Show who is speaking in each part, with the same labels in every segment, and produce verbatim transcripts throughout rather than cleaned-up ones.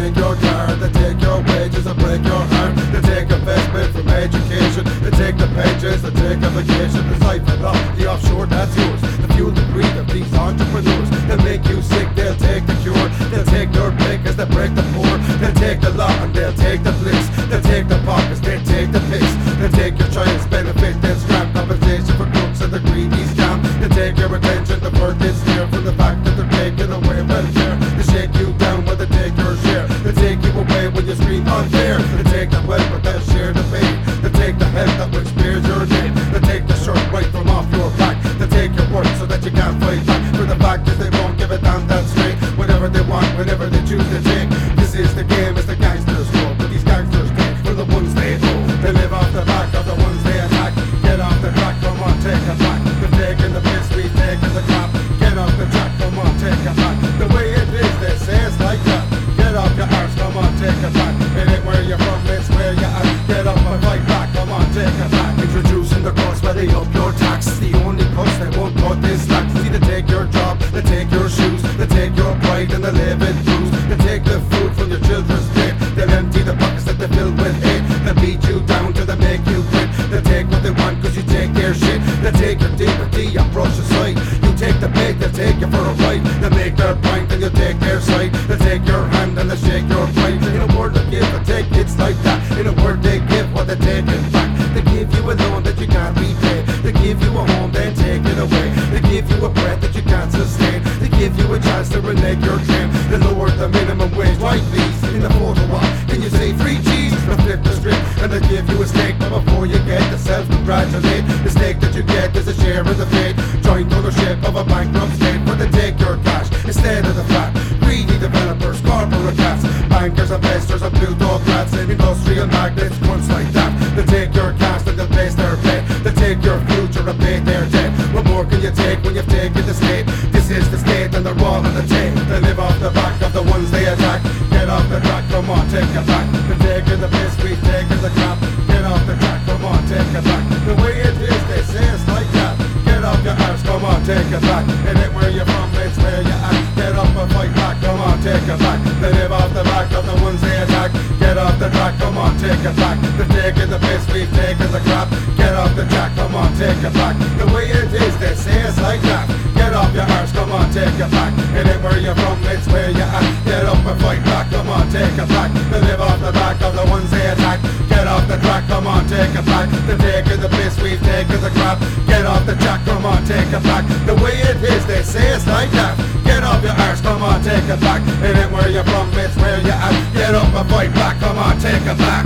Speaker 1: take your car, they take your wages and break your heart. They take investment from education, they take the pages, they take a vacation. The siphon off the offshore, that's yours. The fuel, the greed of these entrepreneurs. They'll make you sick, they'll take the cure. They'll take your pick as they break the poor. They'll take the law and they'll take the bliss. They'll take the pockets, they'll take the piss. They'll take your child's benefit, they'll scram compensation for crooks and the greedy scam. They'll take your attention, the birth is here from the fact that they're taking away welfare. They shake you down while they take your share. They take you away when you scream unfair. They take the wealth but they'll share the pain. They take the health that which bears your name. They take the shirt right from off your back. They take your work so that you can't fight back. For the fact is they won't give a damn that straight. Whatever they want, whenever they choose to take. This is the game, it's the gangsters' war. But these gangsters take for the ones they owe. They live off the back of the ones they attack. Get off the track, come on, take it back. They've taken the piss, we've taken the crap. Get off the track, come on, take it back. The way it is, they say it's like that. Get off your arse, come on, take it back. It ain't where you're from, it's where you're at. Get up and fight back, come on, take it back. Introducing the cost where they up your tax. The only cost they won't cut this slack. See, they take your job, they take your shoes, they take your pride and they live in blues. They take the food from your children's plate. They'll empty the pockets that they fill with hate. They beat you down till they make you quit. They take what they want cause you take their shit. They take your dignity and brush aside. You take the bait, they'll take you for a ride. They make their point and you take their side. They take your hand and they shake your pride. In a word of give and take, it's like that. In a word they give what they take it back. They give you a loan that you can't repay. They give you a home, then take it away. They give you a breath that you can't sustain. They give you a chance to renege your claim. They lower the minimum wage, right please. In the photo op, can you say free cheese? They flip the script and they give you a steak. But before you get to self-congratulate, the steak that you get is a share of the fate. Joint ownership of a bankrupt state. Where they take your cash instead of the fat. Greedy developers, corporate cats, bankers, investors and plutocrats, and industrial magnets, cunts like that. They take your cash and they'll place their bet. They take your future and pay their debt. What more can you take when you've taken the state? This is the state and they're all on the tape. They live off the back of the ones they attack. Get off the track, come on, take it back. They're taking the piss, we've taken the crap. Get off the track, come on, take it back. The way it is, they say it's like that. Get off your arse, come on, take it back. It ain't where you're from, it's where you're at. Get up and fight back, come on, take it back. They live off the back of the ones they attack. Get off the track, come on, take it back. They're taking the piss, we've taken the crap. Get off the track, come on, take it back. The way it is, they say it's like that. Get off your arse, come on, take it back. It ain't where you're from, it's where you're at. Get up and fight back, come on, take it back. They live off the back of the ones they attack. Get off the track, come on, take it back. They're taking the piss, we've taken the crap. Get off the track, come on, take it back. The way it is, they say it's like that. Get off your arse, come on, take it back. It ain't where you're from, it's where you're at. Get up and fight back, come on, take it back.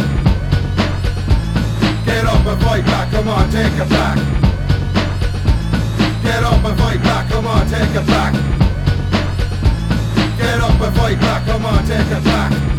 Speaker 1: Get up and fight back, come on, take it back. Get up and fight back, come on, take it back. Get up and fight back, come on, take it back.